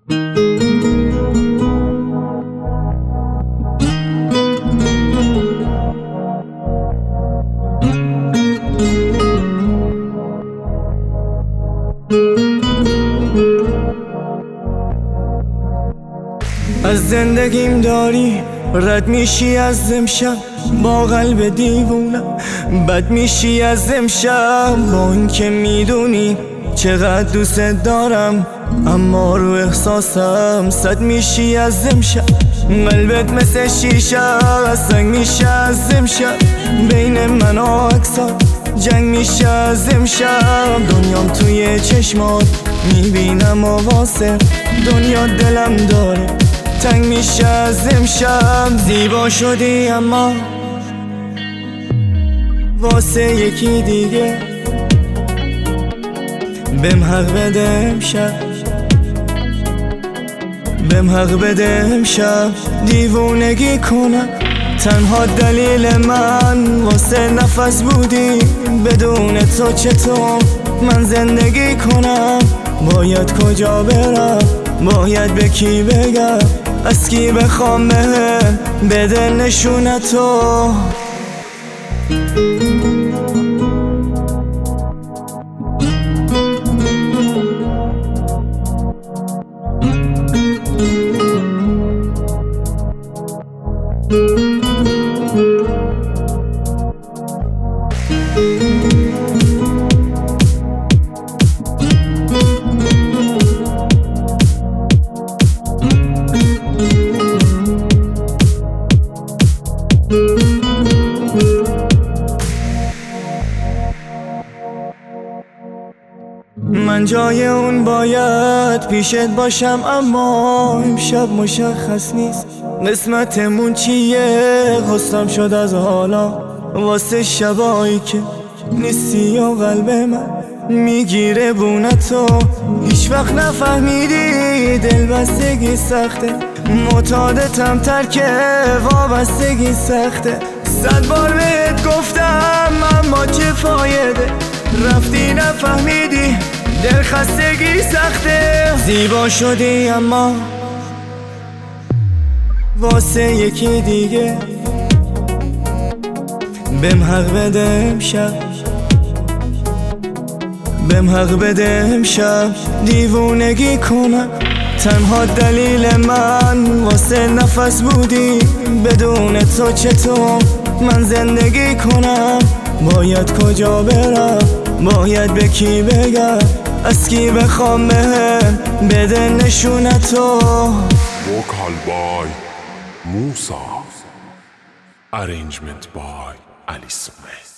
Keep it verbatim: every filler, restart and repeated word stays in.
از زندگیم داری رد میشی از امشب با قلب دیوونم، بد میشی از امشب با این که میدونی چقدر دوست دارم، اما رو احساسم صد میشی از امشب. قلبت مثل شیشه سنگ میشه از امشب، بین من و اکسات جنگ میشه از امشب. دنیام توی چشمات میبینم و واسه دنیا دلم داره تنگ میشه از امشب. زیبا شدی اما واسه یکی دیگه، بهم حق بده امشب، بهم حق بده امشب. دیوونگی کنم تنها دلیل من واسه نفس بودی، بدون تو چطور من زندگی کنم؟ باید کجا برم؟ باید به کی بگم؟ از کی بخوام بهم بده نشونتو؟ من جای اون باید پیشت باشم، اما امشب مشخص نیست قسمتمون چیه. خواستم شد از حالا واسه شبایی که نیستی و قلب من میگیره بونتو. هیچ وقت نفهمیدی دلبستگی سخته، معتادتم ترک وابستگی سخته. صد بار بهت گفتم اما چه فایده، رفتی نفهمیدی دلخستگی سخته. زیبا شدی اما واسه یکی دیگه، بهم حق بده امشب، بهم حق بده امشب. دیوونگی کنم تنها دلیل من واسه نفس بودی، بدون تو چطور من زندگی کنم؟ باید کجا برم؟ باید به کی بگم؟ از کی بخوام بهم بده نشونتو؟ Vocal by Musa, arrangement by Ali Smith.